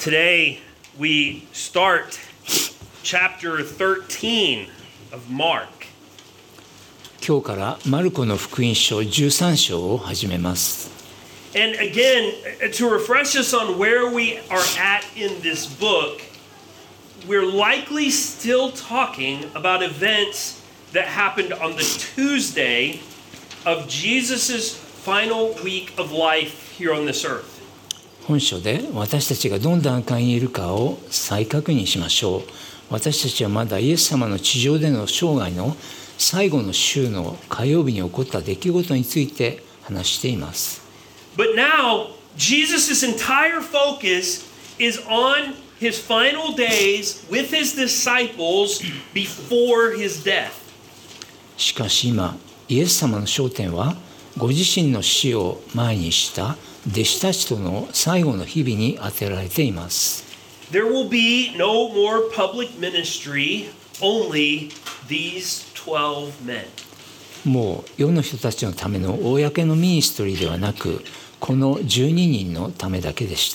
Today we start chapter 13 of Mark. 今日からマルコの福音書13章を始めます。 And again, to refresh us on where we are at in this book, we're likely still talking about events that happened on the Tuesday of Jesus' final week of life here on this earth. 本書で私たちがどの段階にいるかを再確認しましょう。私たちはまだイエス様の地上での生涯の最後の週の火曜日に起こった出来事について話しています。 But now, Jesus' entire focus is on his final days with his disciples before his death. しかし今、イエス様の焦点はご自身の死を前にした弟子たちとの最後の日々に当てられています。 There will be no more public ministry, only these 12 men. もう世の人たちのための公のミニストリーではなく、この12人のためだけでした。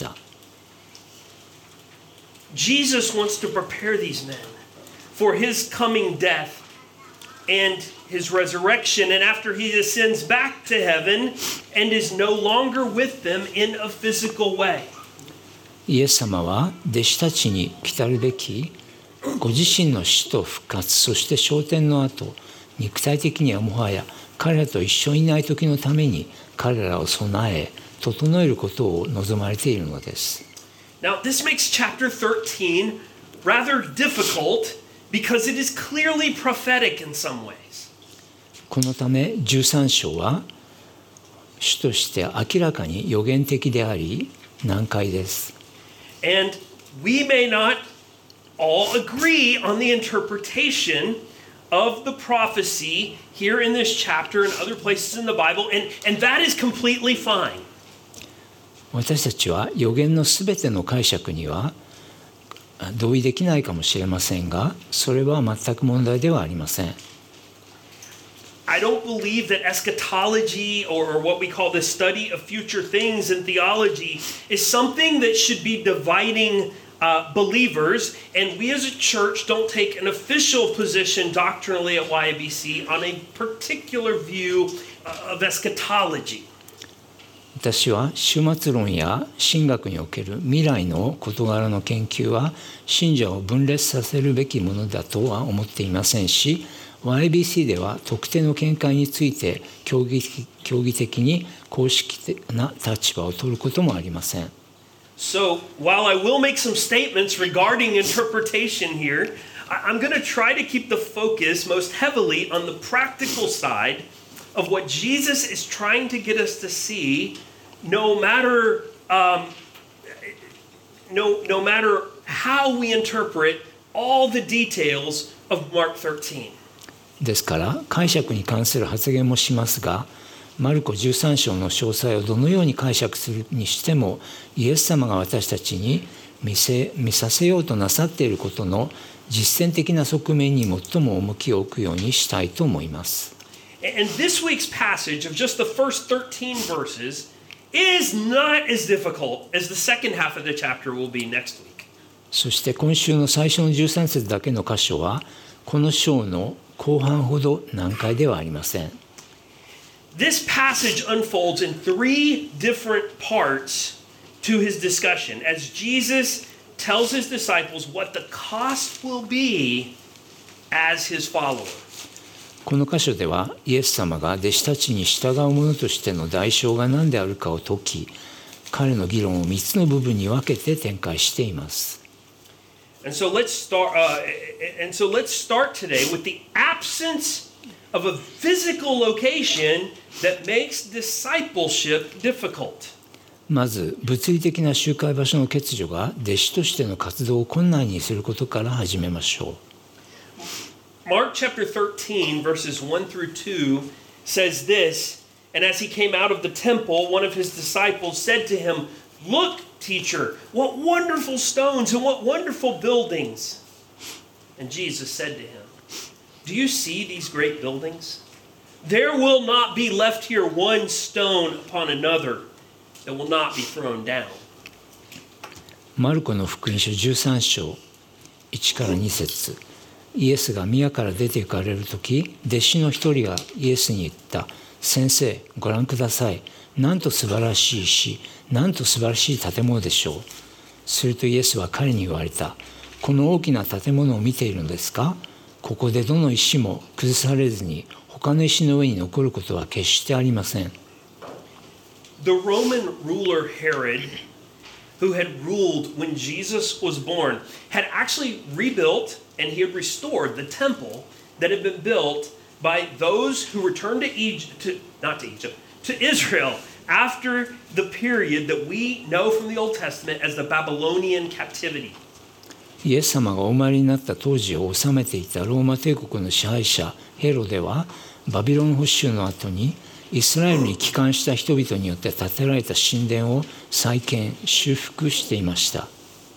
Jesus wants to prepare these men for his coming death and his resurrection, and after he ascends back to heaven and is no longer with them in a physical way. イエス様は弟子たちに来たるべきご自身の死と復活、そして昇天の後、肉体的にはもはや彼らと一緒にいない時のために彼らを備え、整えることを望まれているのです。 Now, this makes chapter 13 rather difficult because it is clearly prophetic in some ways. このため13章は主として明らかに予言的であり難解です。 And we may not all agree on the interpretation of the prophecy here in this chapter and other places in the Bible, and that is completely fine. 私たちは予言のすべての解釈には同意できないかもしれませんが、それは全く問題ではありません。 I don't believe that eschatology or what we call the study of future things in theology is something that should be dividing believers, and we as a church don't take an official position doctrinally at YABC on a particular view of eschatology. 私は終末論や神学における未来の事柄の研究は信者を分裂させるべきものだとは思っていませんし、YBC では特定の見解について教義的に公式な立場を取ることもありません。 So, while I will make some statements regarding interpretation here, I'm going to try to keep the focus most heavily on the practical side of what Jesus is trying to get us to see, no matter how we interpret all the details of Mark 13. ですから解釈に関する発言もしますが、マルコ13章の詳細をどのように解釈するにしても、イエス様が私たちに見させようとなさっていることの実践的な側面に最も重きを置くようにしたいと思います。 And this week's passage of just the first 13 verses is not as difficult as the second half of the chapter will be next week. そして今週の最初の13節だけの箇所は、この章の後半ほど難解ではありません。 This passage unfolds in three different parts to his discussion as Jesus tells his disciples what the cost will be as his follower. この箇所ではイエス様が弟子たちに従う者としての代償が何であるかを説き、彼の議論を3つの部分に分けて展開しています。 And so let's start today with the absence of a physical location that makes discipleship difficult. まず物理的な集会場所の欠如が弟子としての活動を困難にすることから始めましょう。 Mark chapter 13 verses 1 through 2 says this, and as he came out of the temple, one of his disciples said to him, "Look, teacher, what wonderful stones and what wonderful buildings." And Jesus said to him, "Do you see these great buildings? There will not be left here one stone upon another that will not be thrown down." マルコの福音書13章1から2節、イエスが宮から出て行かれるとき、弟子の一人がイエスに言った。先生、ご覧ください。なんと素晴らしい石、なんと素晴らしい建物でしょう。するとイエスは彼に言われた。この大きな建物を見ているのですか？ここでどの石も崩されずに他の石の上に残ることは決してありません。 The Roman ruler Herod, who had ruled when Jesus was born, had actually rebuilt and he had restored the temple that had been built by those who returned to Israel after the period that we know from the Old Testament as the Babylonian captivity. イエス様がお生まれになった当時を治めていたローマ帝国の支配者ヘロデは、バビロン捕囚の後にイスラエルに帰還した人々によって建てられた神殿を再建修復していました。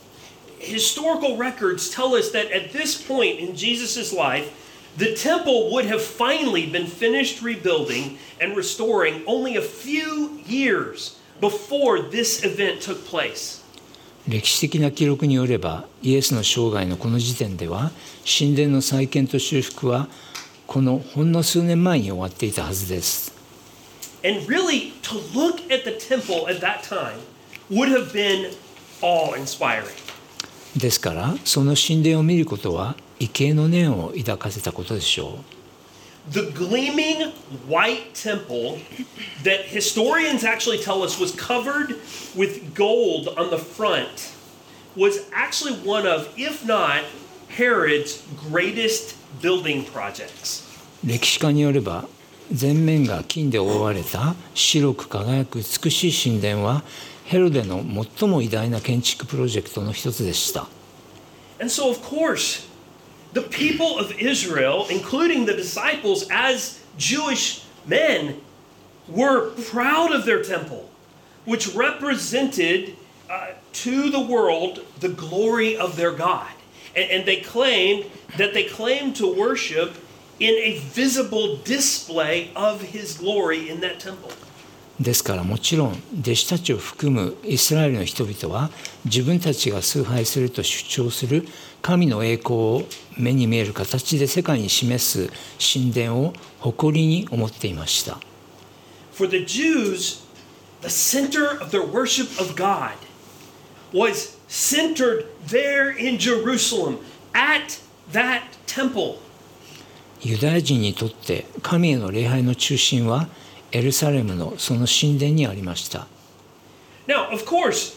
Historical records tell us that at this point in Jesus' life, the temple would have finally been finished rebuilding and restoring only a few years before this event took place. 歴史的な記録によれば、イエスの生涯のこの時点では、神殿の再建と修復はこのほんの数年前に終わっていたはずです。 And really, to look at the temple at that time would have been awe-inspiring. ですから、その神殿を見ることは畏敬の念を抱かせたことでしょう。 The gleaming white temple that historians actually tell us was covered with gold on the front was actually one of, if not Herod's greatest building projects. 歴史家によれば、全面が金で覆われた白く輝く美しい神殿はヘロデの最も偉大な建築プロジェクトの一つでした。 And so, of course, the people of Israel, including the disciples as Jewish men, were proud of their temple, which represented to the world the glory of their God. And they claimed to worship in a visible display of his glory in that temple. ですからもちろん弟子たちを含むイスラエルの人々は自分たちが崇拝すると主張する神の栄光を目に見える形で世界に示す神殿を誇りに思っていました。 For the Jews, the center of their worship of God was centered there in Jerusalem at that temple. ユダヤ人にとって神への礼拝の中心はエルサレムのその神殿にありました。 Now, of course,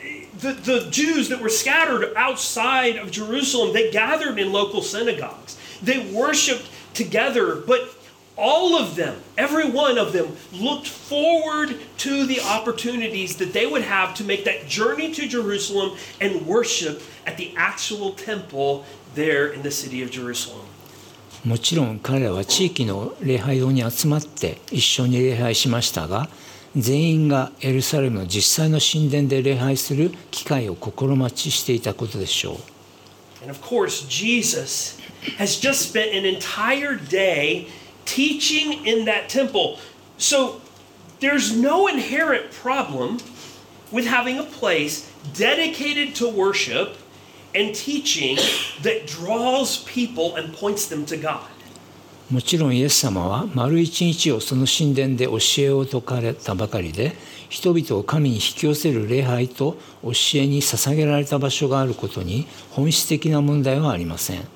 the Jews that were scattered outside of Jerusalem, they gathered in local synagogues. They worshipped together, but all of them, every one of them, looked forward to the opportunities that they would have to make that journey to Jerusalem and worship at the actual temple there in the city of Jerusalem. もちろん彼らは地域の礼拝堂に集まって一緒に礼拝しましたが、全員がエルサレムの実際の神殿で礼拝する機会を心待ちしていたことでしょう。 And of course, Jesus has just spent an entire day teaching in that temple. So there's no inherent problem with having a place dedicated to worship and teaching that draws people and points them to God. もちろんイエス様は丸一日をその神殿で教えを説かれたばかりで、人々を神に引き寄せる礼拝と教えに捧げられた場所があることに本質的な問題はありません。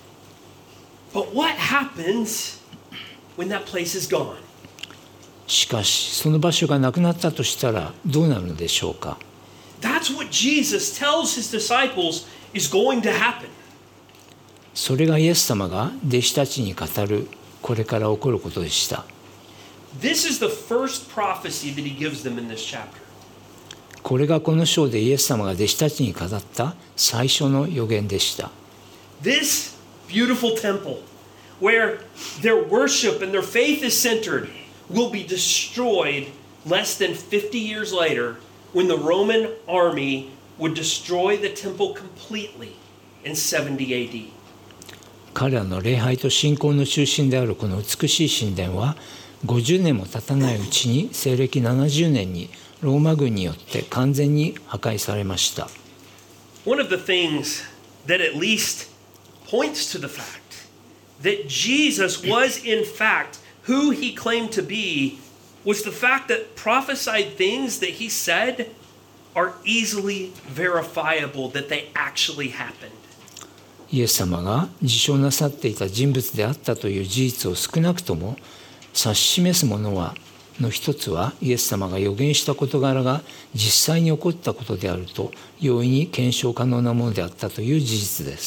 But what happens when that place is gone? しかしその場所がなくなったとしたらどうなるのでしょうか。 That's what Jesus tells his disciples is going to happen. それがイエス様が弟子たちに語るこれから起こることでした。 This is the first prophecy that he gives them in this chapter. これがこの章でイエス様が弟子たちに語った最初の予言でした。 This beautiful temple, where their worship and their faith is centered, will be destroyed less than 50 years later when the Roman army would destroy the temple completely in 70 AD. 彼らの礼拝と信仰の中心であるこの美しい神殿は50年も経たないうちに西暦70年にローマ軍によって完全に破壊されました。 one of the things that at least points to the fact that Jesus was in fact who he claimed to be was the fact that prophesied things that he said are easily verifiable, that they actually happened. イエス様が自称なさっていた人物であったという事実を少なくとも指し示すものの一つは、イエス様が予言した事柄が実際に起こったことであると容易に検証可能なものであったという事実です。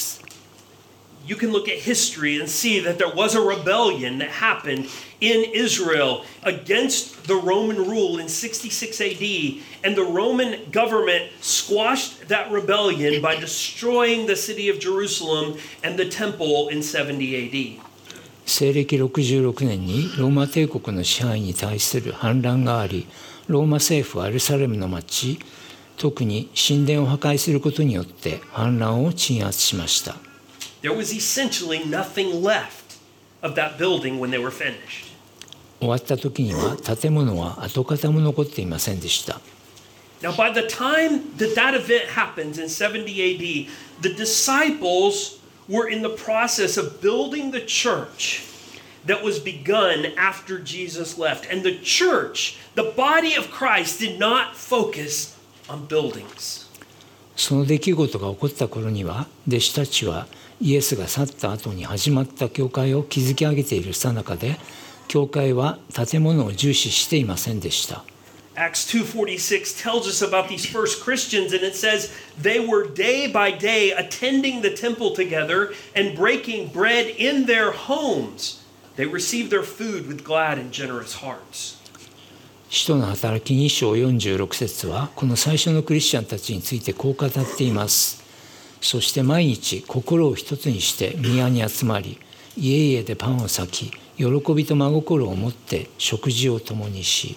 You can look at history and see that there was a rebellion that happened in Israel against the Roman rule in 66 AD, and the Roman government squashed that rebellion by destroying the city of Jerusalem and the temple in 70 AD. 西暦66年にローマ帝国の支配に対する反乱があり、ローマ政府はエルサレムの町、特に神殿を破壊することによって反乱を鎮圧しました。 There was essentially nothing left of that building when they were finished. 終わった時には建物は跡形も残っていませんでした。 Now, by the time that event happens in 70 AD, the disciples were in the process of building the church that was begun after Jesus left. And the church, the body of Christ, did not focus on buildings. その出来事が起こった頃には、弟子たちはイエスが去った後に始まった教会を築き上げている最中で、教会は建物を重視していませんでした。 Acts 2:46 tells us about these first Christians, and it says they were day by day attending the temple together and breaking bread in their homes. They received their food with glad and generous hearts. 使徒の働き2章46節は、この最初のクリスチャンたちについてこう語っています。そして毎日心を一つにして宮に集まり、家々でパンを裂き、喜びと真心を持って食事を共にし。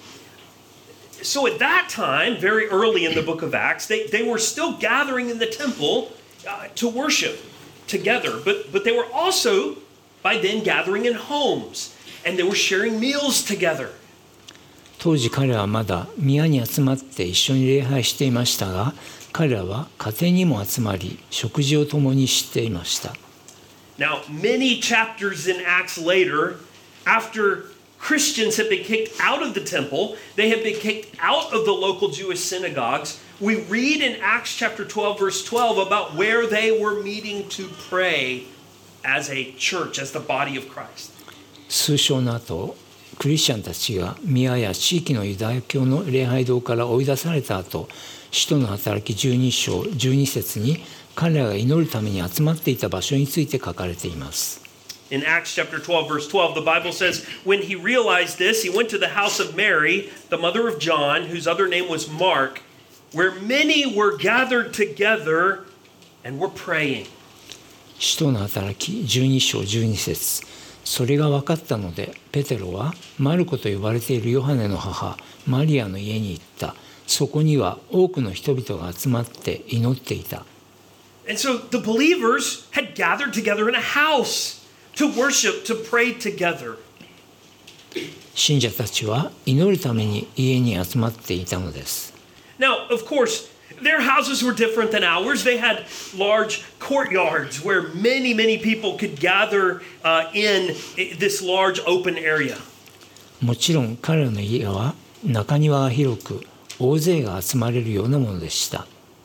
So at that time, very early in the book of Acts, they were still gathering in the temple to worship together. But they were also, by then, gathering in homes. And they were sharing meals together. 当時彼らはまだ宮に集まって一緒に礼拝していましたが、彼らは家庭にも集まり、食事を共にしていました。 Now, many chapters in Acts later, after Christians had been kicked out of the temple, they had been kicked out of the local Jewish synagogues. We read in Acts chapter 12, verse 12, about where they were meeting to pray as a church, as the body of Christ. 数章の後、クリスチャンたちが宮や地域のユダヤ教の礼拝堂から追い出された後、使徒の働き12章12節に彼らが祈るために集まっていた場所について書かれています。 In Acts chapter 12, verse 12, the Bible says, when he realized this, he went to the house of Mary, the mother of John, whose other name was Mark, where many were gathered together and were praying. 使徒の働き12章12節。それが分かったので、ペテロはマルコと呼ばれているヨハネの母、マリアの家に行った。そこには多くの人々が集まって祈っていた。 And so the believers had gathered together in a house to worship, to pray together. 信者たちは祈るために家に集まっていたのです。 Now, of course, their houses were different than ours. They had large courtyards where many, many people could gather in this large open area. もちろん彼らの家は中庭が広く、大勢が集まれるようなものでした。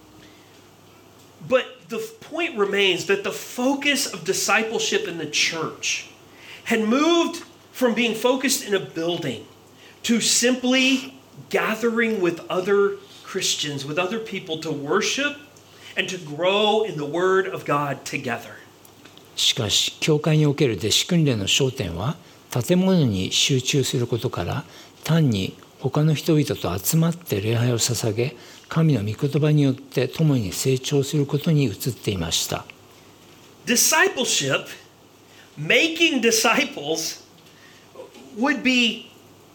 But the point remains that the focus of discipleship in the church had moved from being focused in a building to simply gathering with other Christians, with other people to worship and to grow in the Word of God together. しかし、教会における弟子訓練の焦点は、建物に集中することから、単に他の人々と集まって礼拝を捧げ、神の御言葉によって共に成長することに移っていました。 Discipleship, making disciples, would be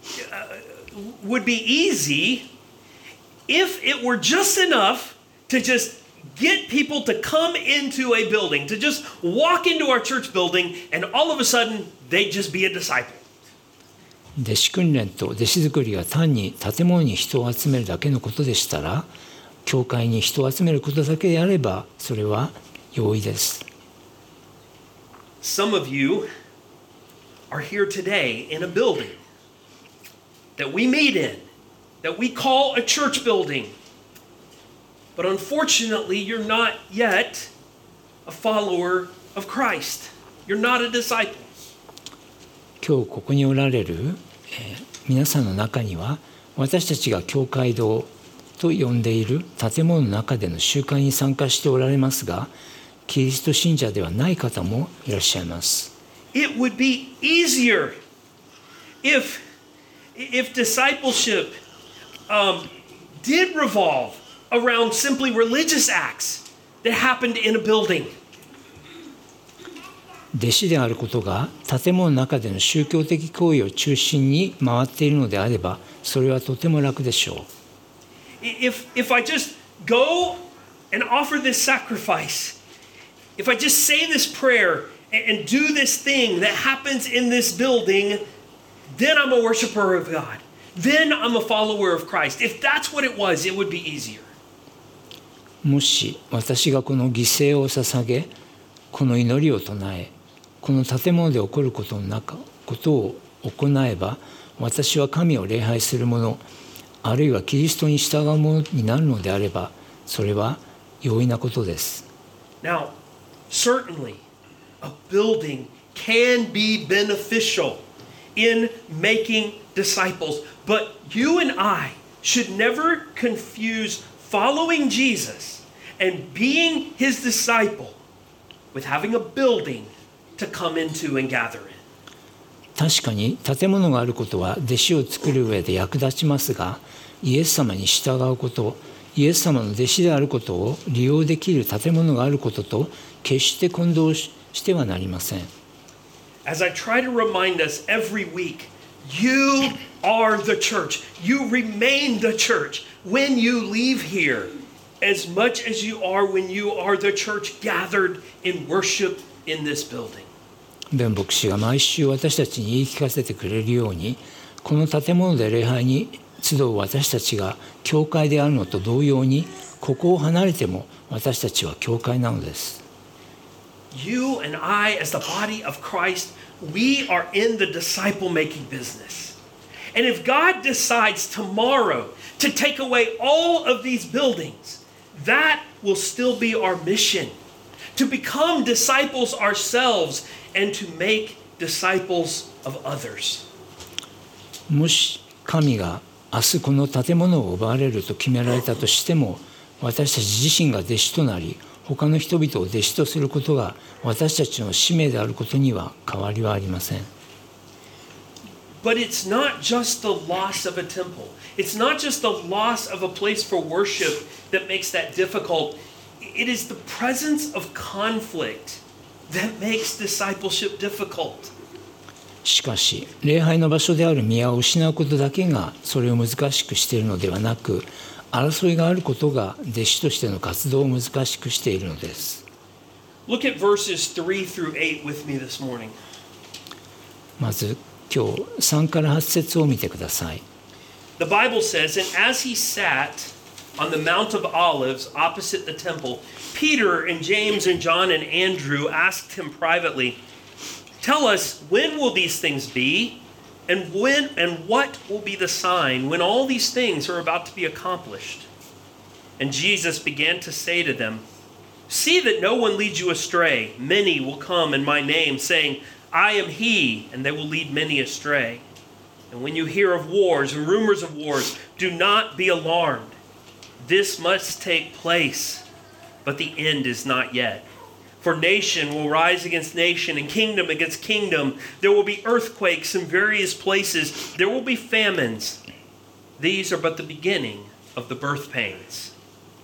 easy if it were just enough to just get people to come into a building, to just walk into our church building, and all of a sudden they'd just be a disciple. 弟子訓練と弟子作りが単に建物に人を集めるだけのことでしたら、 教会に人を集めることだけであればそれは容易です。 Some of you are here today in a building that we meet in, that we call a church building. But unfortunately, you're not yet a follower of Christ. You're not a disciple. 今日ここにおられる、皆さんの中には私たちが教会堂と呼んでいる建物の中での集会に参加しておられますが、キリスト信者ではない方もいらっしゃいます。 It would be easier if discipleship did revolve around simply religious acts that happened in a building. 弟子であることが建物の中での宗教的行為を中心に回っているのであれば、それはとても楽でしょう。 If I just go and offer this sacrifice, if I just say this prayer and do this thing that happens in this building, then I'm a worshiper of God. Then I'm a follower of Christ. If that's what it was, it would be easier. もし私がこの犠牲を捧げ、この祈りを唱え、この建物で起こることを行えば、私は神を礼拝する者、あるいはキリストに従う者になるのであれば、それは容易なことです。 Now, certainly, a building can be beneficial in making disciples, but you and I should never confuse following Jesus and being his disciple with having a building to come into and gather in. 確かに建物があることは弟子を作る上で役立ちますが、イエス様に従うこと、イエス様の弟子であることを利用できる建物があることと決して混同してはなりません。 As I try to remind us every week, you are the church. You remain the church when you leave here, as much as you are when you are the church gathered in worship in this building. ベン牧師が毎週私たちに言い聞かせてくれるように、この建物で礼拝に集う私たちが教会であるのと同様に、ここを離れても私たちは教会なのです。 You and I, as the body of Christ, we are in the disciple-making business. And if God decides tomorrow to take away all of these buildings, that will still be our mission, to become disciples ourselves and to make disciples of others. もし神が明日この建物を奪われると決められたとしても、私たち自身が弟子となり、他の人々を弟子とすることが私たちの使命であることには変わりはありません。 But it's not just the loss of a temple. It's not just the loss of a place for worship that makes that difficult. It is the presence of conflict that makes discipleship difficult. しかし、礼拝の場所である宮を失うことだけがそれを難しくしているのではなく、争いがあることが弟子としての活動を難しくしているのです。 Look at verses 3 through 8 with me this morning. まず今日3から8節を見てください。 The Bible says, and as he sat on the Mount of Olives opposite the temple, Peter and James and John and Andrew asked him privately, "Tell us, when will these things be? And what will be the sign when all these things are about to be accomplished?" And Jesus began to say to them, "See that no one leads you astray. Many will come in my name, saying, 'I am he,' and they will lead many astray. And when you hear of wars and rumors of wars, do not be alarmed. This must take place, but the end is not yet. For nation will rise against nation and kingdom against kingdom. There will be earthquakes in various places. There will be famines. These are but the beginning of the birth pains."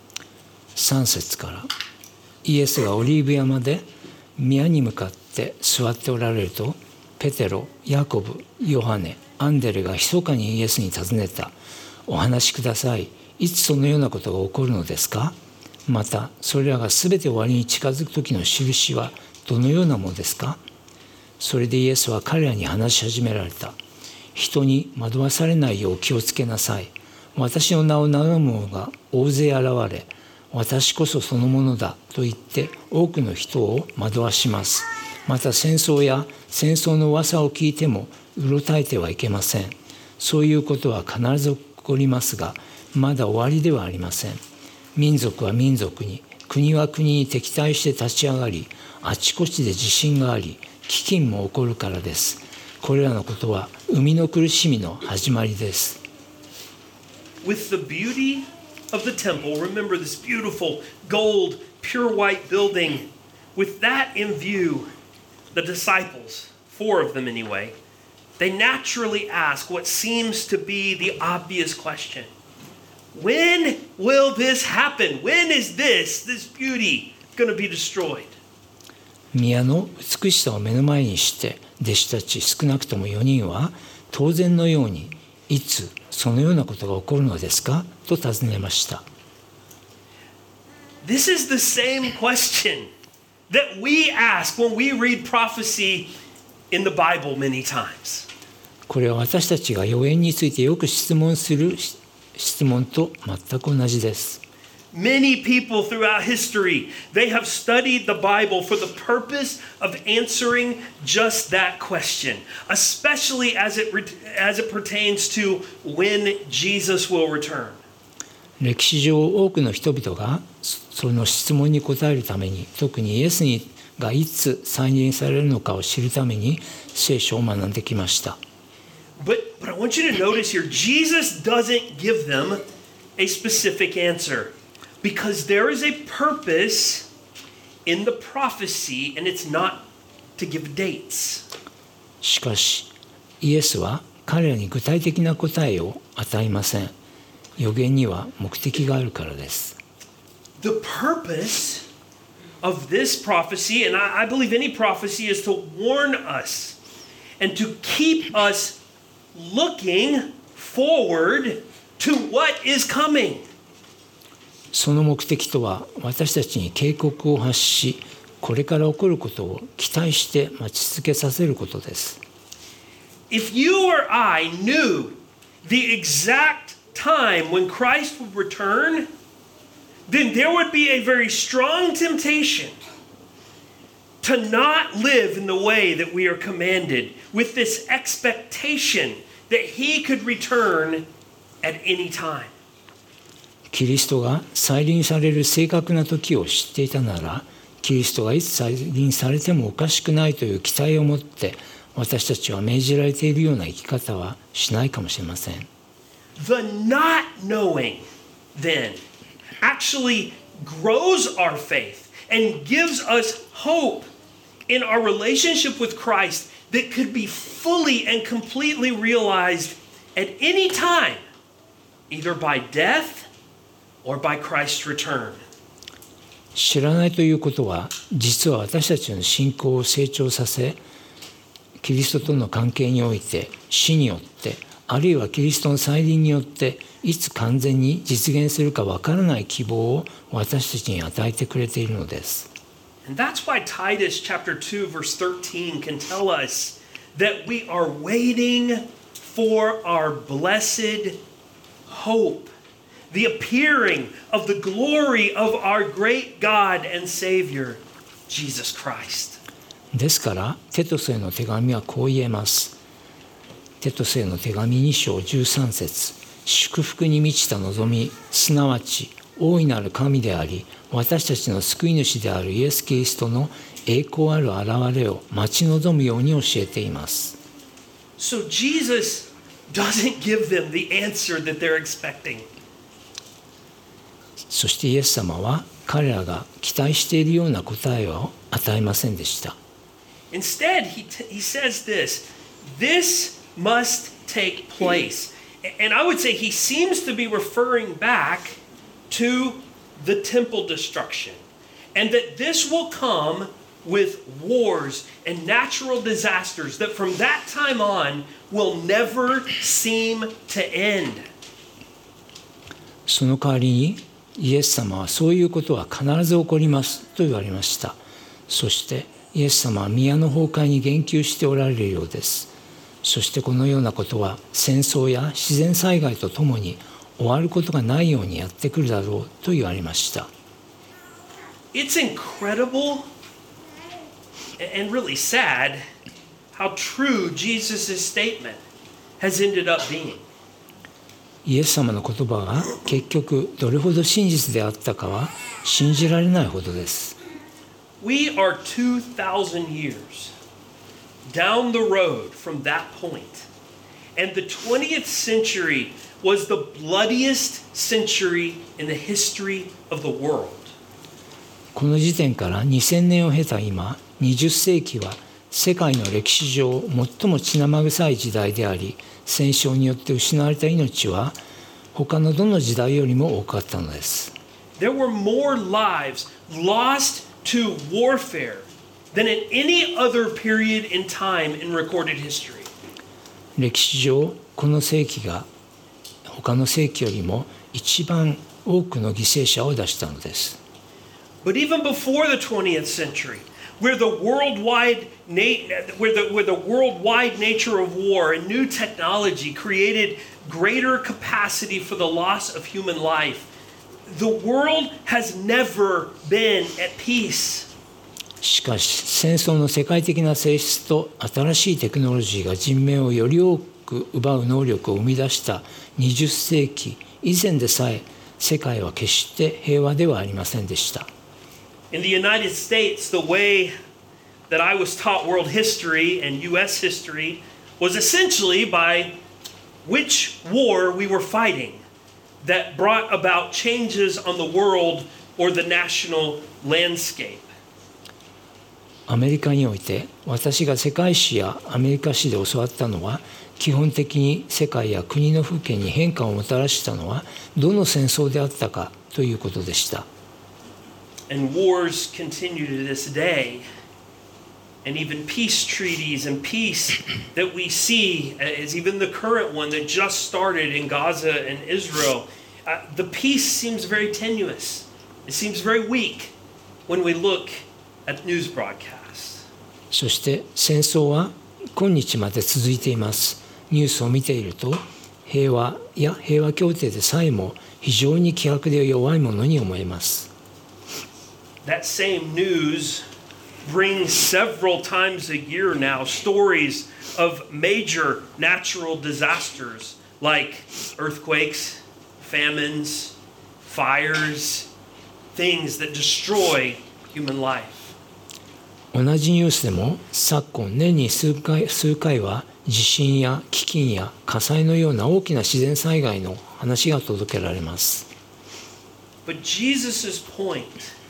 3節から、イエスがオリーブ山で宮に向かって座っておられると、ペテロ、ヤコブ、ヨハネ、アンデレが密かにイエスに尋ねた。お話しください。いつそのようなことが起こるのですか？またそれらがすべて終わりに近づく時の印はどのようなものですか？それでイエスは彼らに話し始められた。人に惑わされないよう気をつけなさい。 私の名を名乗る者が大勢現れ、私こそそのものだと言って多くの人を惑わします。また戦争や戦争の噂を聞いてもうろたえてはいけません。そういうことは必ず起こりますが、まだ終わりではありません。民族は民族に、国は国に敵対して立ち上がり、あちこちで地震があり、飢饉も起こるからです。これらのことは生みの苦しみの始まりです。 With the beauty of the temple, remember this beautiful gold, pure white building. With that in view, the disciples, 4 of them anyway, they naturally ask what seems to be the obvious question. When will this happen? When is this beauty going to be destroyed? 宮の美しさを目の前にして弟子たち少なくとも4人は当然のようにいつそのようなことが起こるのですかと尋ねました。 This is the same question that we ask when we read prophecy in the Bible many times. これは私たちが予言についてよく質問する質問と全く同じです。 Many people throughout history, they have studied the Bible for the purpose of answering just that question, especially as it pertains to when Jesus will return. 歴史上多くの人々がその質問に答えるために、特にイエスがいつ再臨されるのかを知るために聖書を学んできました。 But I want you to notice here, Jesus doesn't give them a specific answer because there is a purpose in the prophecy and it's not to give dates. しかし、イエスは彼らに具体的な答えを与えません。予言には目的があるからです。 The purpose of this prophecy, and I believe any prophecy, is to warn us and to keep us looking forward to what is coming. その目的とは私たちに警告を発し、これから起こることを期待して待ち続けさせることです。 If you or I knew the exact time when Christ would return, then there would be a very strong temptation to not live in the way that we are commanded with this expectation that he could return at any time. キリストが再臨される正確な時を知っていたなら、キリストがいつ再臨されてもおかしくないという期待を持って私たちは命じられているような生き方はしないかもしれません。 The not knowing then actually grows our faith and gives us hope in our relationship with Christ that could be fully and completely realized at any time, either by death or by Christ's return. 知らないということは、実は私たちの信仰を成長させ、キリストとの関係において死によって、あるいはキリストの再臨によっていつ完全に実現するかわからない希望を私たちに与えてくれているのです。 And that's why Titus chapter 2 verse 13 can tell us that we are waiting for our blessed hope, the appearing of the glory of our great God and Savior, Jesus Christ. ですから、テトスへの手紙はこう言えます。テトスへの手紙2章13節、祝福に満ちた望み、すなわち大いなる神であり、私たちの救い主であるイエス・キリストの栄光ある現れを待ち望むように教えています。 So Jesus doesn't give them the answer that they're expecting. そしてイエス様は彼らが期待しているような答えを与えませんでした。 Instead, he says this, this must take place. And I would say he seems to be referring back to the temple destruction. And that this will come with wars and natural disasters that from that time on will never seem to end. その代わりにイエス様はそういうことは必ず起こりますと言われました。そしてイエス様は宮の崩壊に言及しておられるようです。そしてこのようなことは戦争や自然災害とともに終わることがないようにやってくるだろうと言われました。 It's incredible and really sad how true Jesus' statement has ended up being. イエス様の言葉が結局どれほど真実であったかは信じられないほどです。 We are 2,000 years down the road from that point, and the 20th century was the bloodiest century in the history of the world. この時点から2000年を経た今、20世紀は世界の歴史上最も血生臭い時代であり、戦争によって失われた命は他のどの時代よりも多かったのです。 There were more lives lost to warfare than in any other period in time in recorded history. 歴史上、この世紀が他の世紀よりも一番多くの犠牲者を出したのです。 But even before the 20th century, where the worldwide nature of war and new technology created greater capacity for the loss of human life, the world has never been at peace. しかし、戦争の世界的な性質と新しいテクノロジーが人命をより多く奪う能力を生み出した20世紀以前でさえ、世界は決して平和ではありませんでした。 In the United States, the way that I was taught world history and U.S. history was essentially by which war we were fighting that brought about changes on the world or the national landscape. アメリカにおいて私が世界史やアメリカ史で教わったのは、基本的に世界や国の風景に変化をもたらしたのはどの戦争であったかということでした。 And wars continue to this day. And even peace treaties and peace that we see, as even the current one that just started in Gaza and Israel, the peace seems very tenuous. It seems very weak when we look at news broadcasts. そして戦争は今日まで続いています。ニュースを見ていると、平和や平和協定でさえも非常に希薄で弱いものに思えます。 That same news brings several times a year now stories of major natural disasters like earthquakes, famines, fires, things that destroy human life. 同じニュースでも昨今年に数回は地震や飢饉や火災のような大きな自然災害の話が届けられます。 But Jesus' point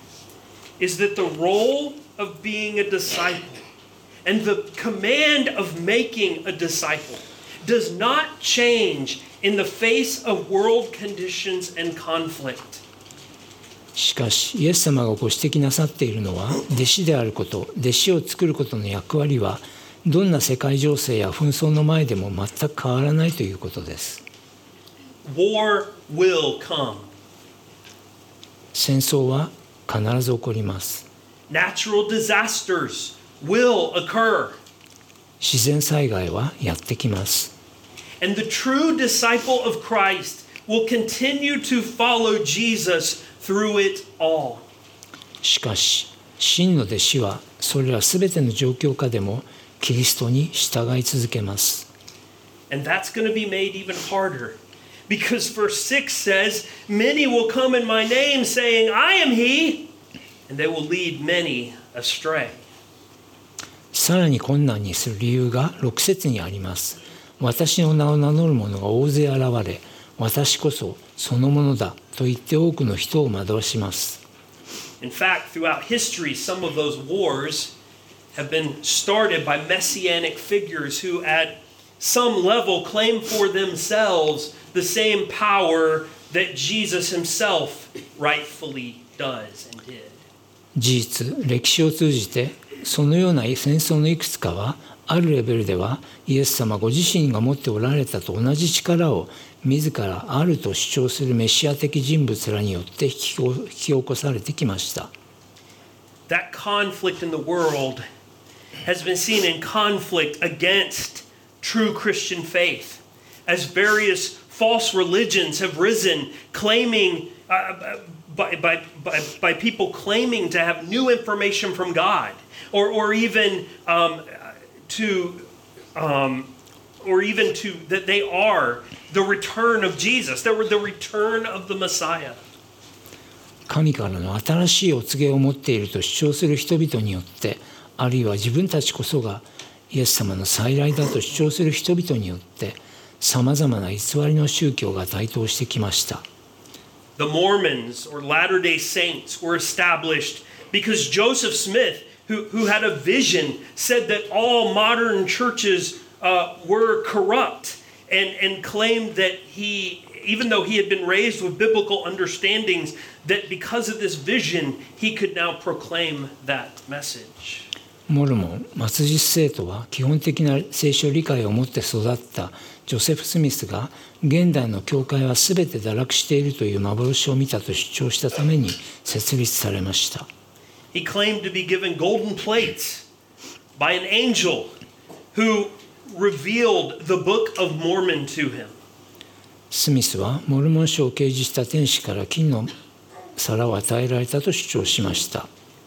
is that the role of being a disciple and the command of making a disciple does not change in the face of world conditions and conflict. しかし、イエス様がご指摘なさっているのは、弟子であること、弟子を作ることの役割は、どんな世界情勢や紛争の前でも全く変わらないということです。 War will come. 戦争は必ず起こります。 Natural disasters will occur. 自然災害はやってきます。 And the true disciple of Christ will continue to follow Jesus through it all. しかし、真の弟子はそれらすべての状況下でもキリストに従い続けます。 And that's going to be made even harder. Because verse 6 says, Many will come in my name saying, I am he, and they will lead many astray. さらに困難にする理由が6節にあります。私の名を名乗る者が大勢現れ、私こそそのものだと言って多くの人を惑わします。 In fact, throughout history, some of those wars have been started by messianic figures who at some level claim for themselves the same power that Jesus himself rightfully does and did. 事実、歴史を通じてそのような戦争のいくつかはあるレベルではイエス様ご自身が持っておられたと同じ力を自らあると主張するメシア的人物らによって引き起こされてきました。 That conflict in the world has been seen in conflict against true Christian faith as various false religions have risen, claiming by people claiming to have new information from God, or even to that they are the return of Jesus. They were the return of the Messiah. 神からの新しいお告げを持っていると主張する人々によって、あるいは自分たちこそがイエス様の再来だと主張する人々によって、さまざまな偽りの宗教が台頭してきました。 The Mormons or Latter-day Saints were established because Joseph Smith, who had a vision, said that all modern churches were corrupt, and claimed that even though he had been raised with biblical understandings, that because of this vision, he could now proclaim that message. モルモン、末日生徒は基本的な聖書理解を持って育ったジョセフ・スミスが現代の教会は全て堕落しているという幻を見たと主張したために設立されました。 He claimed to be given golden plates by an angel who revealed the Book of Mormon to him. スミスはモルモン書を掲示した天使から金の皿を与えられたと主張しました。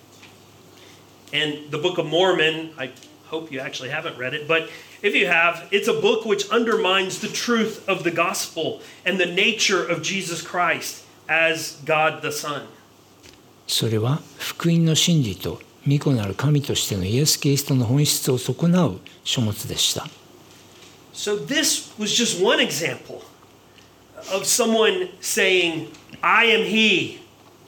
And the Book of Mormon, I hope you actually haven't read it, but if you have, it's a book which undermines the truth of the gospel and the nature of Jesus Christ as God the Son. それは福音の真理と御子なる神としてのイエス・キリストの本質を損なう書物でした。 So this was just one example of someone saying, I am he.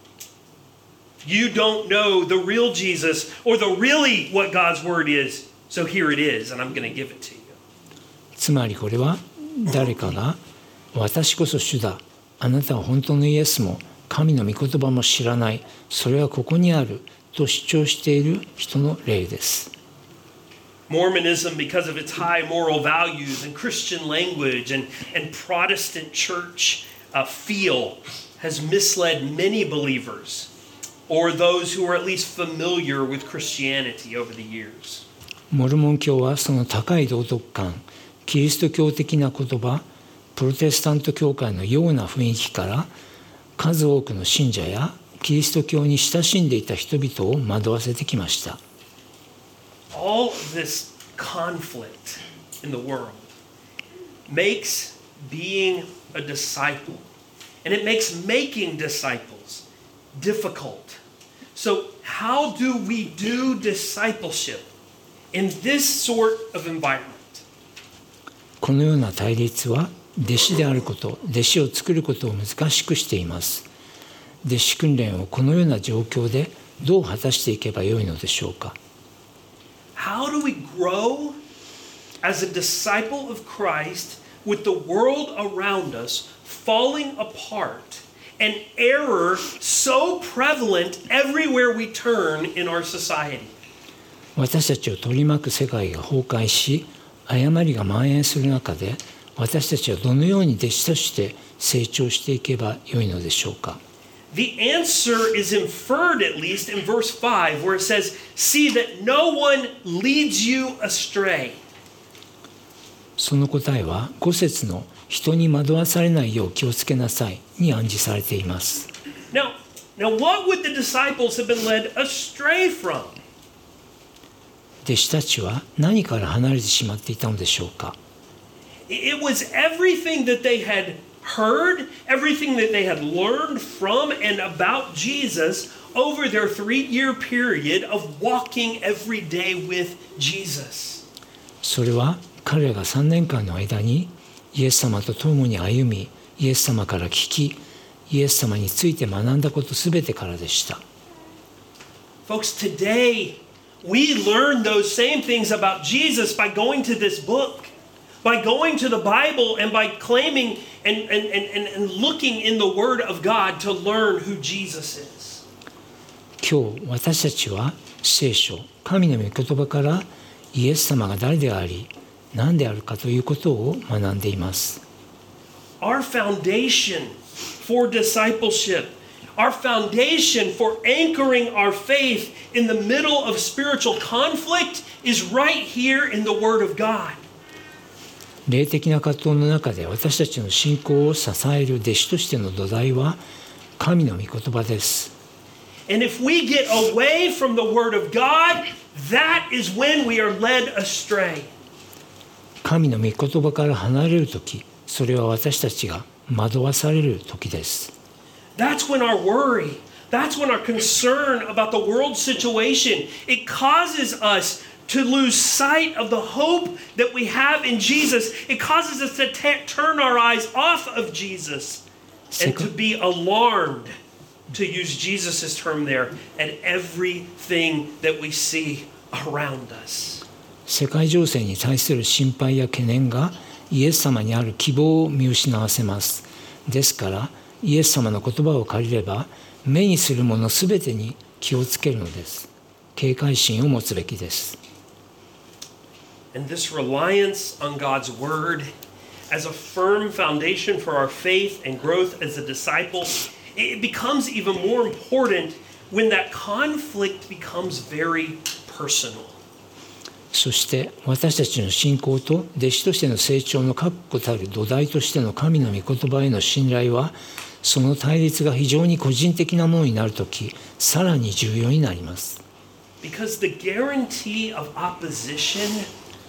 You don't know the real Jesus or the really what God's word is. So here it is, and I'm going to give it to you. つまりこれは誰かが私こそ主だ、あなたは本当のイエスも神の御言葉も知らない、それはここにあると主張している人の例です。 Mormonism, because of its high moral values and Christian language and Protestant church feel, has misled many believers or those who are at least familiar with Christianity over the years. モルモン教はその高い道徳観、キリスト教的な言葉、プロテスタント教会のような雰囲気から数多くの信者やキリスト教に親しんでいた人々を惑わせてきました。 All of this conflict in the world makes being a disciple, and it makes making disciples difficult. So how do we do discipleship in this sort of environment? このような対立は弟子であること、弟子を作ることを難しくしています。弟子訓練をこのような状況でどう果たしていけばよいのでしょうか。 How do we grow as a disciple of Christ with the world around us falling apart and error so prevalent everywhere we turn in our society? 私たちを取り巻く世界が崩壊し、誤りが蔓延する中で、私たちはどのように弟子として成長していけばよいのでしょうか。 The answer is inferred, at least in verse 5, where it says, See that no one leads you astray. その答えは5節の人に惑わされないよう気をつけなさいに暗示されています。 Now, what would the disciples have been led astray from? 弟子たちは何から離れてしまっていたのでしょうか。 It was everything that they had heard, everything that they had learned from and about Jesus over their 3-year period of walking every day with Jesus. それは彼らが3年間の間にイエス様と共に歩み、イエス様から聞き、イエス様について学んだことすべてからでした。 Folks, today we learn those same things about Jesus by going to this book, by going to the Bible and by claiming and looking in the Word of God to learn who Jesus is. 今日私たちは聖書、神の御言葉からイエス様が誰であり、何であるかということを学んでいます。 Our foundation for discipleship, our foundation for anchoring our faith in the middle of spiritual conflict is right here in the Word of God. 霊的な葛藤の中で私たちの信仰を支える弟子としての土台は神の御言葉です。 And if we get away from the Word of God, that is when we are led astray. 神の御言葉から離れるとき、それは私たちが惑わされるときです。 That's when our worry, that's when our concern about the world situation, it causes us to lose sight of the hope that we have in Jesus. It causes us to turn our eyes off of Jesus and to be alarmed, to use Jesus' term there, at everything that we see around us. 世界情勢に対する心配や懸念がイエス様にある希望を見失わせます。ですからイエス様の言葉を借りれば目にするものすべてに気をつけるのです。警戒心を持つべきです。 And this reliance on God's word as a firm foundation for our faith and growth as a disciple, it becomes even more important when that conflict becomes very personal. そして私たちの信仰と弟子としての成長の確固たる土台としての神の御言葉への信頼は、その対立が非常に個人的なものになるとき、さらに重要になります。 Because the guarantee of opposition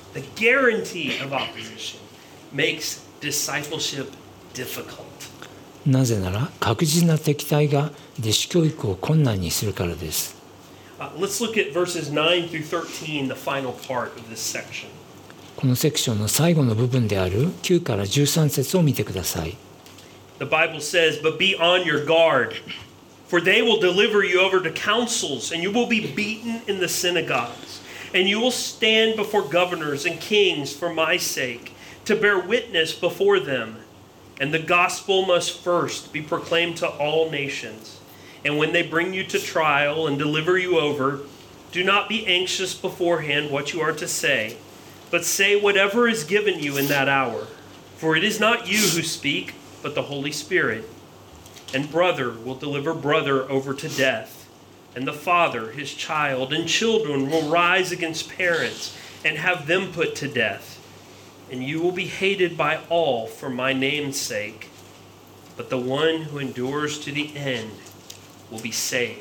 makes discipleship difficult. なぜなら確実な敵対が弟子教育を困難にするからです。 Let's look at verses 9 through 13, the final part of this section. このセクションの最後の部分である9から13節を見てください。 The Bible says, "But be on your guard, for they will deliver you over to councils, and you will be beaten in the synagogues, and you will stand before governors and kings for my sake, to bear witness before them. And the gospel must first be proclaimed to all nations. And when they bring you to trial and deliver you over, do not be anxious beforehand what you are to say, but say whatever is given you in that hour. For it is not you who speak, but the Holy Spirit. And brother will deliver brother over to death, and the father his child, and children will rise against parents and have them put to death. And you will be hated by all for my name's sake, but the one who endures to the end will be saved."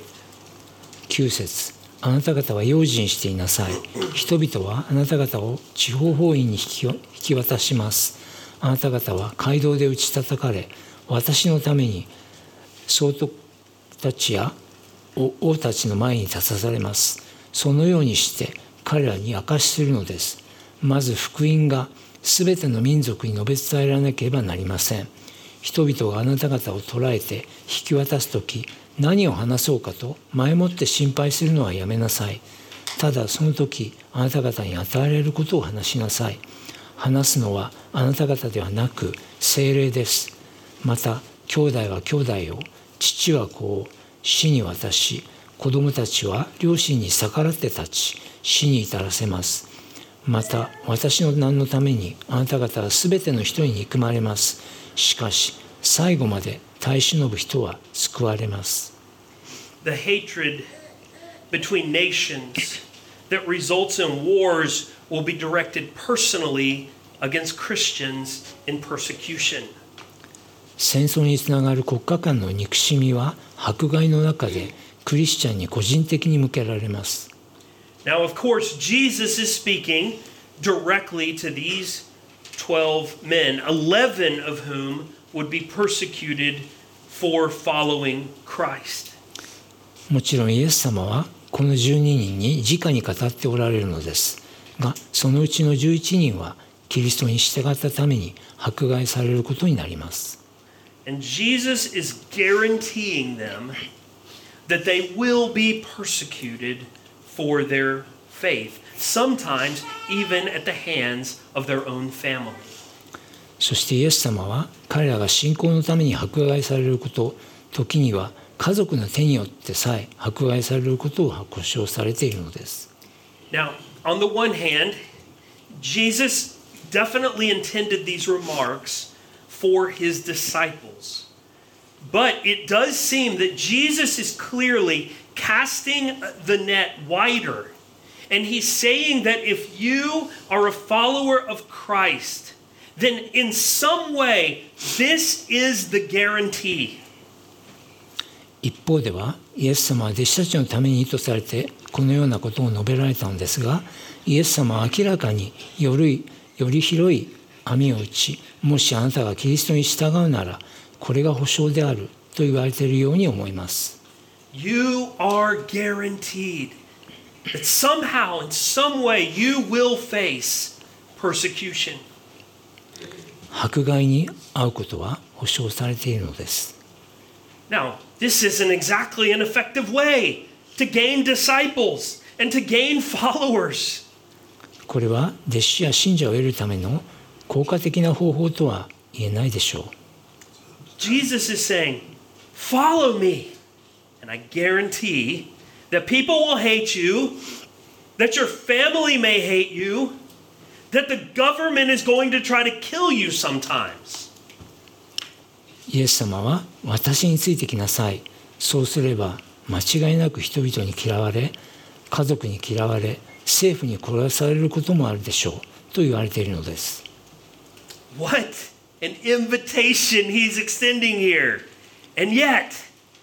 9節、あなた方は用心していなさい。人々はあなた方を地方法院に引き渡します。あなた方は街道で打ち叩かれ、私のために総督たちや王たちの前に立たされます。そのようにして彼らに証しするのです。まず福音がすべての民族に述べ伝えられなければなりません。人々があなた方を捕らえて引き渡すとき、何を話そうかと前もって心配するのはやめなさい。ただその時あなた方に与えられることを話しなさい。話すのはあなた方ではなく聖霊です。また兄弟は兄弟を、父は子を死に渡し、子供たちは両親に逆らって立ち死に至らせます。また私の名のためにあなた方はすべての人に憎まれます。しかし最後まで耐え忍ぶ人は救われます。 The hatred between nations that results in wars will be directed personally against Christians in persecution. 戦争につながる国家間の憎しみは迫害の中でクリスチャンに個人的に向けられます。 Now, of course, Jesus is speaking directly to these 12 men, 11 of whom would be persecuted for following Christ. もちろんイエス様はこの12人に直に語っておられるのですが、そのうちの11人はキリストに従ったために迫害されることになります。 And Jesus is guaranteeing them that they will be persecuted for their faith, sometimes even at the hands of their own family. そしてイエス様は彼らが信仰のために迫害されること、時には家族の手によってさえ迫害されることを保証されているのです。 Now, on the one hand, Jesus definitely intended these remarks for his disciples. But it does seem that Jesus is clearly casting the net wider. And he's saying that if you are a follower of Christ, then in some way, this is the guarantee. 一方ではイエス様は弟子たちのために意図されてこのようなことを述べられたのですが、イエス様は明らかにより広い網を打ち、もしあなたがキリストに従うならこれが保証であると言われているように思います。 You are guaranteed that somehow, in some way, you will face persecution. 迫害に遭うことは保証されているのです。 Now, this isn't exactly an effective way to gain disciples and to gain followers. これは弟子や信者を得るための効果的な方法とは言えないでしょう。 Jesus is saying, follow me, and I guarantee that people will hate you, that your family may hate you, that the government is going to try to kill you sometimes. イエス様は私についてきなさい。そうすれば間違いなく人々に嫌われ、家族に嫌われ、政府に殺されることもあるでしょうと言われているのです。 What an invitation he's extending here. And yet,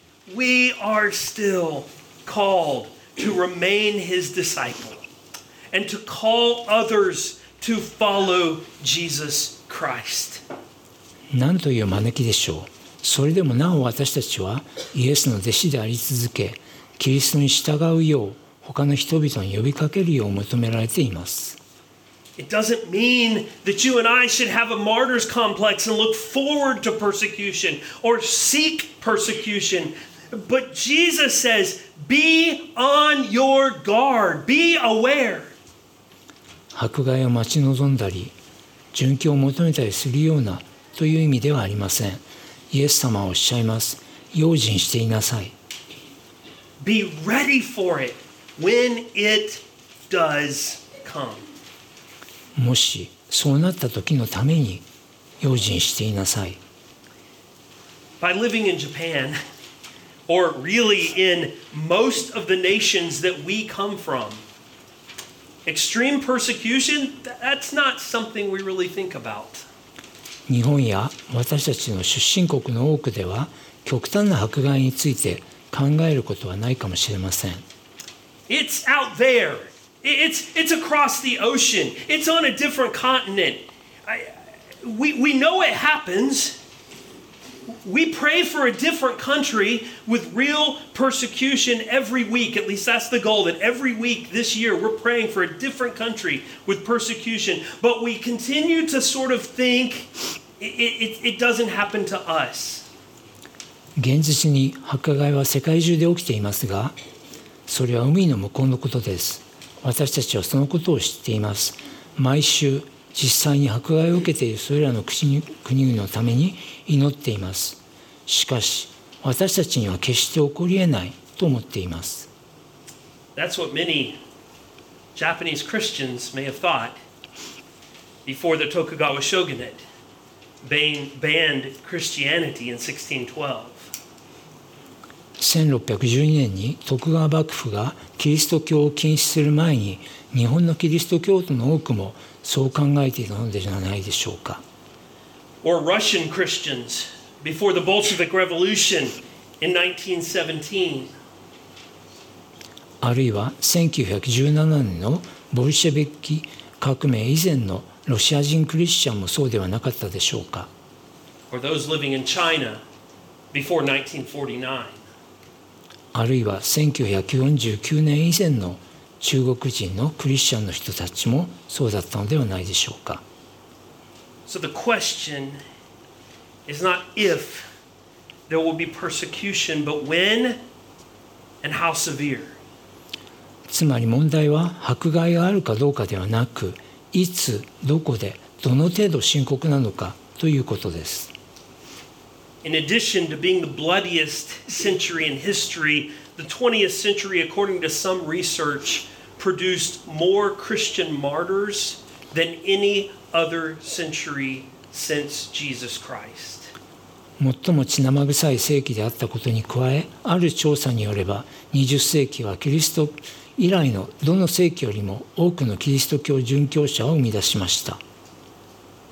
we are still called to remain his disciple and to call others to follow Jesus Christ. 何という招きでしょう。それでもなお私たちはイエスの弟子であり続け、キリストに従うよう他の人々に呼びかけるよう求められています。 It doesn't mean that you and I should have a martyr's complex and look forward to persecution or seek persecution. But Jesus says, be on your guard, be aware. 迫害を待ち望んだり、殉教を求めたりするようなという意味ではありません。イエス様はおっしゃいます。用心していなさい。 Be ready for it when it does come. もしそうなった時のために用心していなさい。 By living in Japan, or really in most of the nations that we come from, extreme persecution, that's not something we really think about. 日本や私たちの出身国の多くでは極端な迫害について考えることはないかもしれません。 It's out there. It's across the ocean. It's on a different continent. We know it happens. We pray for a different country with real persecution every week. At least that's the goal, that every week this year we're praying for a different country with persecution. But we continue to sort of think it doesn't happen to us. 現実に迫害は世界中で起きていますが、それは海の向こうのことです。私たちはそのことを知っています。毎週実際に迫害を受けているそれらの国々のために祈っています。しかし私たちには決して起こり得ないと思っています。 That's what many Japanese Christians may have thought before the Tokugawa shogunate banned Christianity in 1612. 1612年に徳川幕府がキリスト教を禁止する前に日本のキリスト教徒の多くもそう考えていたのではないでしょうか。 Or Russian Christians before the Bolshevik Revolution in 1917. あるいは1917年のボルシェビキ革命以前のロシア人クリスチャンもそうではなかったでしょうか。 Or those living in China before 1949. あるいは1949年以前の中国人のクリスチャンの人たちもそうだったのではないでしょうか。 So the question is not if there will be persecution, but when and how severe. つまり問題は迫害があるかどうかではなく、いつどこでどの程度深刻なのかということです。 In addition to being the bloodiest century in history, the 20th century, according to some research, produced more Christian martyrs than any other century since Jesus Christ. 最も血生臭い世紀であったことに加え、ある調査によれば20世紀はキリスト以来のどの世紀よりも多くのキリスト教殉教者を生み出しました。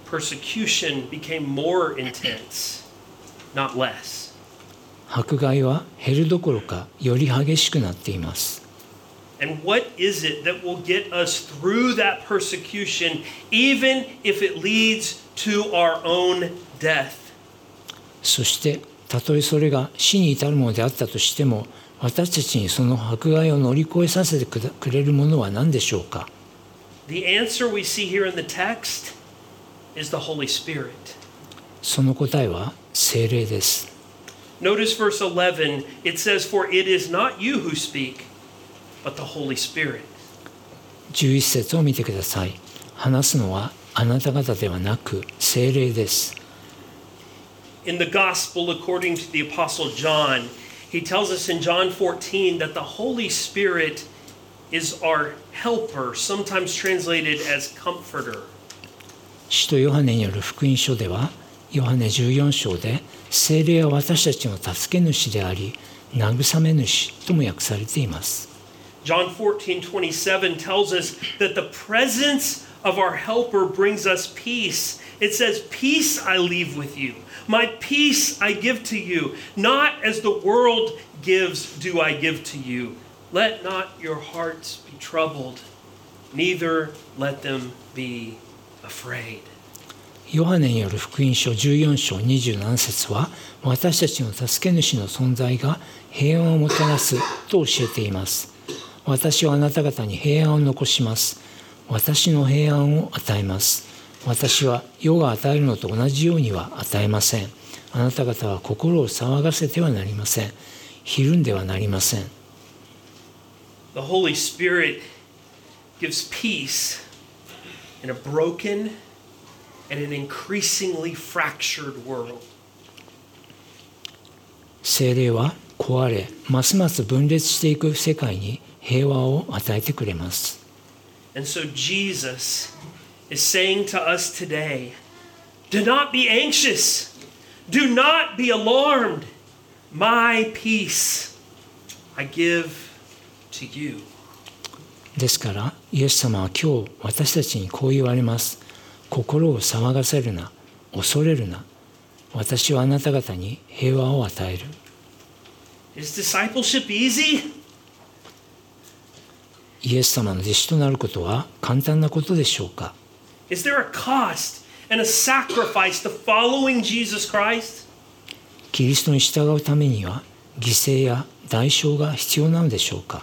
persecution became more intense, not less. 迫害は減るどころかより激しくなっています。 And what is it that will get us through that persecution, even if it leads to our own death? そしてたとえそれが死に至るものであったとしても、私たちにその迫害を乗り越えさせてくれるものは何でしょうか。 The answer we see here in the text is the Holy Spirit. その答えは聖霊です。 Notice verse 11, it says, For it is not you who speak, but the Holy Spirit. 11節を見てください。話すのはあなた方ではなく聖霊です。 In the Gospel according to the Apostle John, he tells us in John 14 that the Holy Spirit is our helper, sometimes translated as comforter. 使徒ヨハネによる福音書では、ヨハネ14章で聖霊は私たちの助け主であり、慰め主とも訳されています。 John 14:27 tells us that the presence of our helper brings us peace. It says, Peace I leave with you. My peace I give to you. Not as the world gives do I give to you. Let not your hearts be troubled, neither let them be afraid. ヨハネによる福音書14章27節は、私たちの助け主の存在が平安をもたらすと教えています。私はあなた方に平安を残します。私の平安を与えます。私は世が与えるのと同じようには与えません。あなた方は心を騒がせてはなりません。ひるんではなりません。 The Holy Spirit gives peace in a broken and an increasingly fractured world. 聖霊は壊れ、ますます分裂していく世界に平和を与えてくれます。 And so Jesus is saying to us today, do not be anxious. Do not be alarmed. My peace I give to you. ですから、イエス様は今日私たちにこう言われます。心を騒がせるな、恐れるな。私はあなた方に平和を与える。 Is discipleship easy? イエス様の弟子となることは簡単なことでしょうか。 Is there a cost and a sacrifice to following Jesus Christ? キリストに従うためには犠牲や代償が必要なのでしょうか。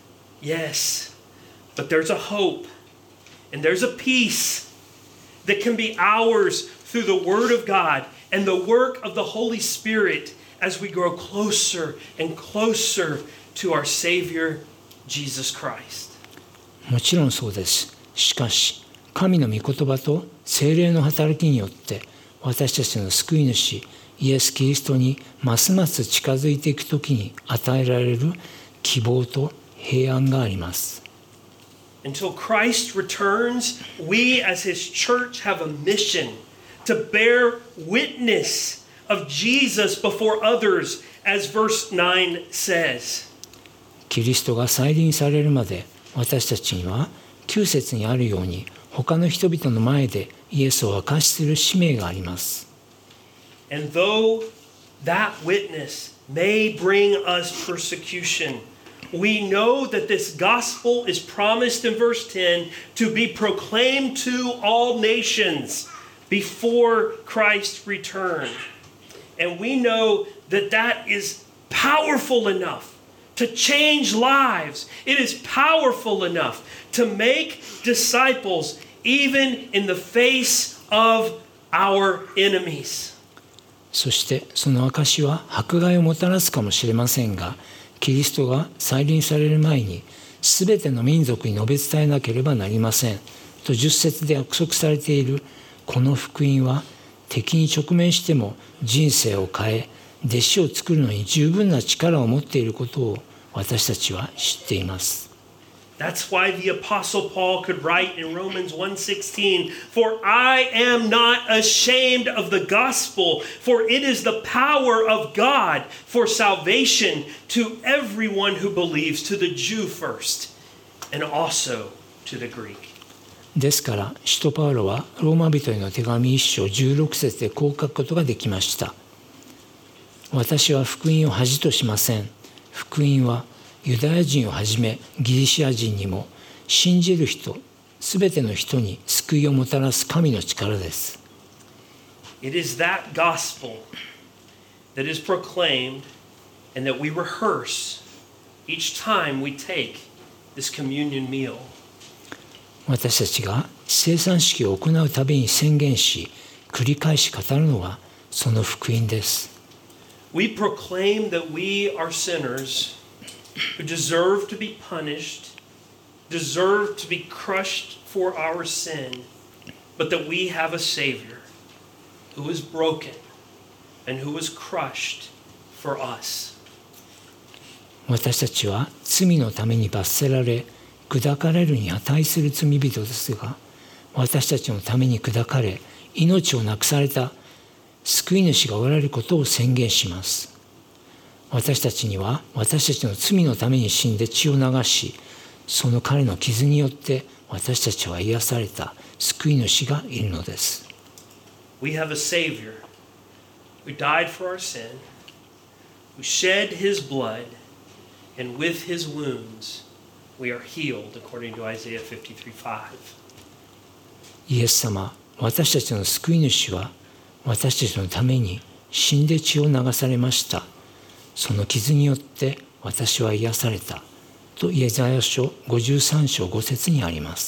Yes, but there's a hope and there's a peace that can be ours through the Word of God and the work of the Holy Spirit as we grow closer and closer to our Savior, Jesus Christ. もちろんそうです。しかし、神の御言葉と聖霊の働きによって私たちの救い主イエス・キリストにますます近づいていくときに与えられる希望と平安があります。 Until Christ returns, we as His church have a mission to bear witness of Jesus before others, as verse 9 says. キリストが再臨されるまで私たちには9節にあるように他の人々の前でイエスを証しする使命があります。 And though that witness may bring us persecution, we know that this gospel is promised in verse 10 to be proclaimed to all nations before Christ's return. And we know that that is powerful enough to change lives. It is powerful enough to make disciples even in the face of our enemies. そしてその証は迫害をもたらすかもしれませんが、キリストが再臨される前にすべての民族に述べ伝えなければなりませんと10節で約束されているこの福音は、敵に直面しても人生を変え弟子を作るのに十分な力を持っていることを私たちは知っています。 That's why the Apostle Paul could write in Romans 1:16, For I am not ashamed of the gospel, for it is the power of God for salvation to everyone who believes, to the Jew first, and also to the Greek. ですから使徒パウロはローマ人への手紙1章16節でこう書くことができました。私は福音を恥としません。福音はユダヤ人をはじめギリシア人にも信じる人すべての人に救いをもたらす神の力です。 It is that gospel that is proclaimed and that we rehearse each time we take this communion meal. 私たちが聖餐式を行うたびに宣言し、繰り返し語るのがその福音です。 We proclaim that we are sinners who deserve to be punished, deserve to be crushed for our sin, but that we have a Savior who is broken and who is crushed for us. 私たちは罪のために罰せられ、砕かれるに値する罪人ですが、私たちのために砕かれ、命をなくされた救い主がおられることを宣言します。私たちには私たちの罪のために死んで血を流し、その彼の傷によって私たちは癒された救い主がいるのです。 We have a Savior who died for our sin, who shed his blood, and with his wounds we are healed, according to Isaiah 53:5. イエス様、私たちの救い主は私たちのために死んで血を流されました。その傷によって私は癒された。とイザヤ書53章5節にあります。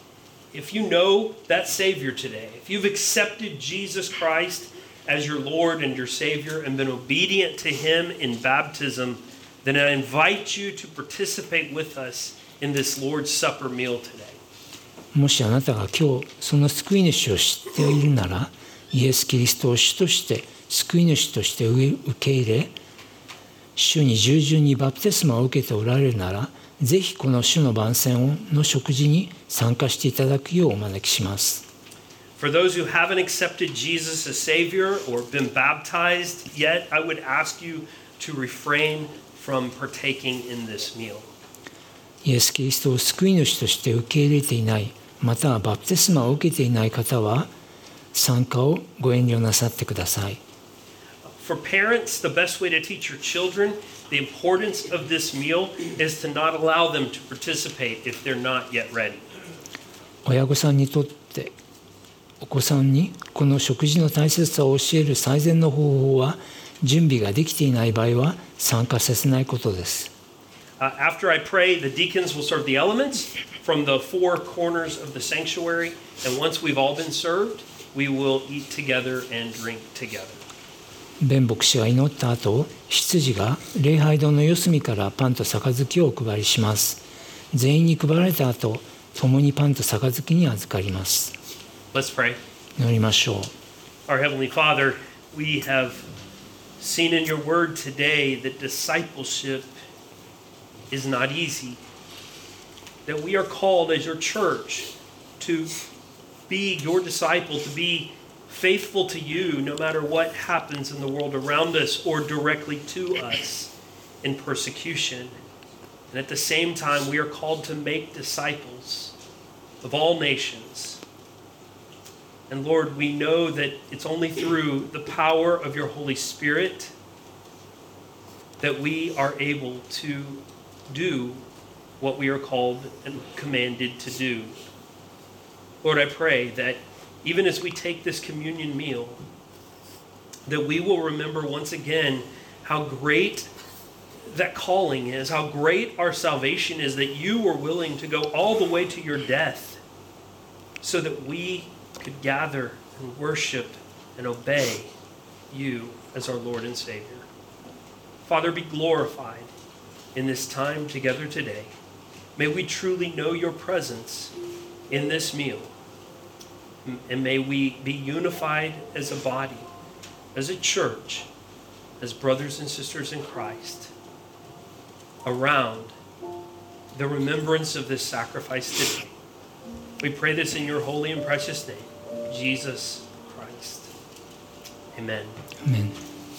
If you know that Savior today, if you've accepted Jesus Christ as your Lord and your Savior and been obedient to Him in baptism, then I invite you to participate with us in this Lord's Supper meal today. もしあなたが今日その救い主を知っているなら、イエス・キリストを主として救い主として受け入れ、主に従順にバプテスマを受けておられるなら、ぜひこの主の晩餐の食事に参加していただくようお招きします。 For those who haven't accepted Jesus as Savior or been baptized yet, I would ask you to refrain from partaking in this meal. イエス・キリストを救い主として受け入れていない、またはバプテスマを受けていない方は、参加をご遠慮なさってください。 For parents, the best way to teach your children the importance of this meal is to not allow them to participate if they're not yet ready. 親御さんにとってお子さんにこの食事の大切さを教える最善の方法は、準備ができていない場合は参加させないことです。 After I pray, the deacons will serve the elements from the four corners of the sanctuary, and once we've all been served, we will eat together and drink together. 弁牧師が祈った後、執事が礼拝堂の四隅からパンと杯をお配りします。全員に配られた後、共にパンと杯に預かります。 Let's pray. 祈りましょう。 Our Heavenly Father, we have seen in your word today that discipleship is not easy. That we are called as your church to be your disciple, to be faithful to you no matter what happens in the world around us or directly to us in persecution. And at the same time, we are called to make disciples of all nations. And Lord, we know that it's only through the power of your Holy Spirit that we are able to do what we are called and commanded to do. Lord, I pray that even as we take this communion meal, that we will remember once again how great that calling is, how great our salvation is, that you were willing to go all the way to your death so that we could gather and worship and obey you as our Lord and Savior. Father, be glorified in this time together today. May we truly know your presence in this meal. And may we be unified as a body, as a church, as brothers and sisters in Christ, around the remembrance of this sacrifice today. We pray this in your holy and precious name, Jesus Christ. Amen. Amen.